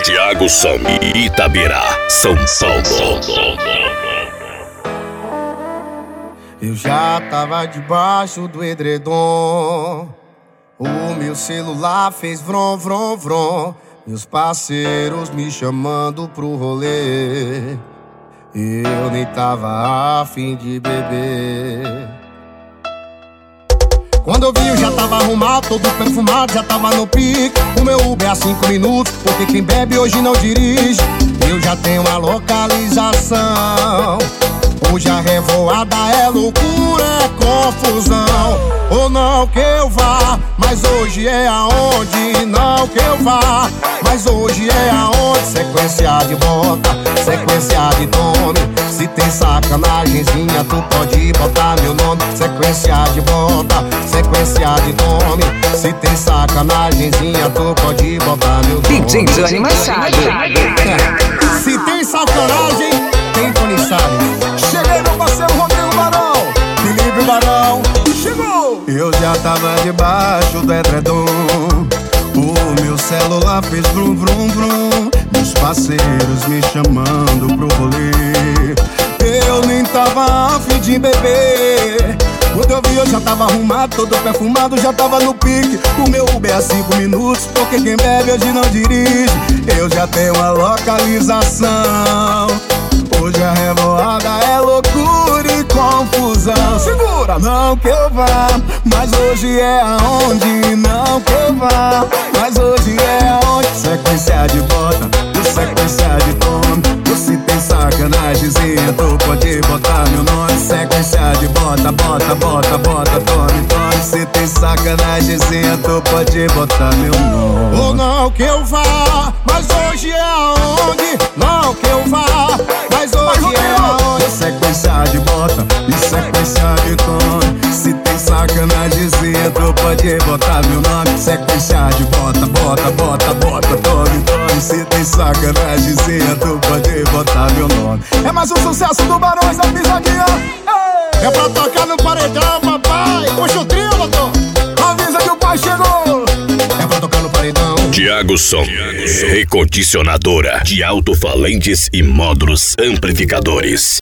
Thiago Som, Itabira, São Paulo. Eu já tava debaixo do edredom. O meu celular fez vrom, vrom, vrom. Meus parceiros me chamando pro rolê. Eu nem tava a fim de beber. Quando eu vi eu já tava arrumado, todo perfumado, já tava no pique. O meu Uber é 5 minutos, porque quem bebe hoje não dirige. Eu já tenho a localização. Hoje a revoada é loucura, é confusão. Ou não que eu vá, mas hoje é aonde. Não que eu vá, mas hoje é aonde. Sequência de bota, sequência de tome. Se tem sacanagemzinha, tu pode botar meu nome. Sequência de bota, sequência de tome. Se tem sacanagemzinha, tu pode botar meu nome. DJ Johnny Machado. Se tem sacanagem, tem Tony Salles. Cheguei, meu parceiro Rodrigo Barão, Felipe Barão. chegou! Eu já tava debaixo do edredom. O meu celular fez vrum, vrum, vrum. Meus parceiros me chamando pro rolê. Eu nem tava a fim de beber. Quando eu vi eu já tava arrumado, todo perfumado, já tava no pique. O meu Uber é 5 minutos, porque quem bebe hoje não dirige. Eu já tenho a localização. Hoje a revoada é loucura e confusão. Segura! Não que eu vá, mas hoje é aonde. Não que eu vá, mas hoje é aonde. Sequência de bota, sequência de tome. Se tem sacanagemzinha, tu pode botar meu nome. Sequência de bota, bota, bota, bota, tome, tome. Se tem sacanagemzinha, tu pode botar meu nome. Ou não que eu vá, mas hoje é aonde. Não que eu vá, mas hoje é aonde. Sequência de bota e sequência de tome. Se tem sacanagemzinha, tu pode botar meu nome. Sequência de bota, bota, bota, bota, tome, tome. Se tem sacanagemzinha, tu pode botar meu nome. É mais um sucesso do Barões da Pisadinha. É pra tocar no paredão, papai. Puxa o trio, doutor. Avisa que o pai chegou. É pra tocar no paredão. Thiago Som, recondicionadora de alto-falantes e módulos amplificadores.